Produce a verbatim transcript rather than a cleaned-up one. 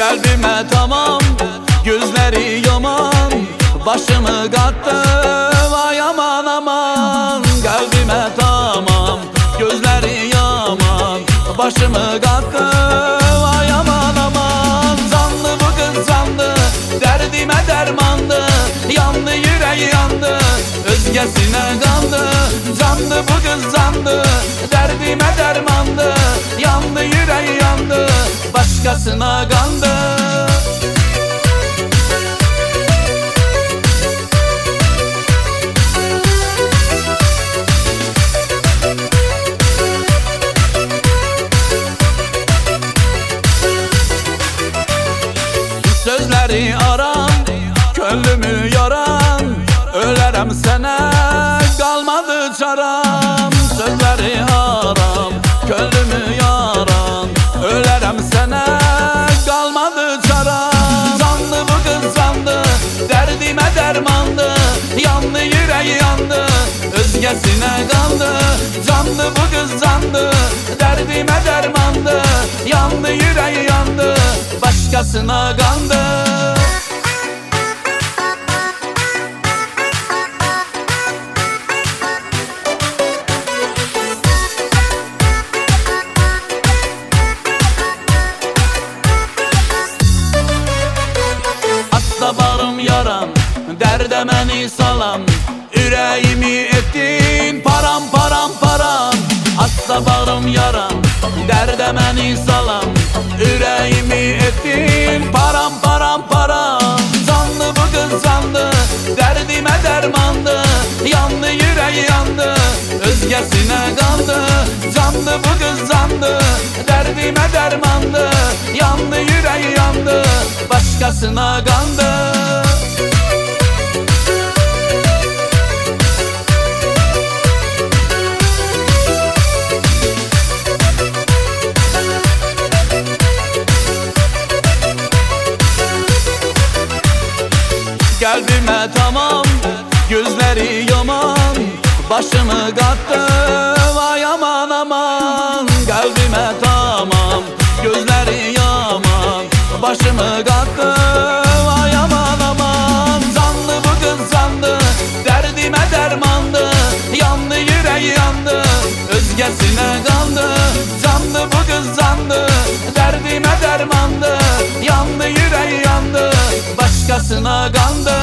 Kalbime tamam, gözleri yaman, başımı kattı, vay aman aman. Kalbime tamam, gözleri yaman, başımı kattı, vay aman aman. Zanlı bu kız zanlı, derdime dermandı, yandı yüreği yandı, özgesine kandı. Zanlı bu kız zanlı, derdime dermandı, yandı yüreği yandı, başkasına kandı. Sözleri aram, könlümü yaran, ölerem sana kalmadı çaram. Sözleri aram, könlümü yaran, ölerem sana kalmadı çaram. Zanlı bu kız zanlı, derdime dermandı, yandı yüreği yandı, özgesine kandı. Zanlı bu kız zanlı, derdime dermandı, yandı yüreği yandı, başkasına kandı. Hasta barım yaram, derde beni salan, yüreğimi ettin param param param. Hasta barım yaram, derde beni salan, yüreğimi ettin param param param. Zanlı bu kız zanlı, derdime dermandı, yandı yüreği yandı, özgesine kandı. Zanlı bu kız zanlı, derdime dermandı, yandı yüreği yandı, başkasına kandı. Kalbime tamam, gözleri yaman, başımı kattı, vay aman aman. Kalbime tamam, gözleri yaman, başımı kattı, vay aman aman. Zanlı bu kız zanlı, derdime dermandı, yandı yüreği yandı, özgesine kandı. Zanlı bu kız zanlı, derdime dermandı, yandı yüreği yandı, başkasına kandı.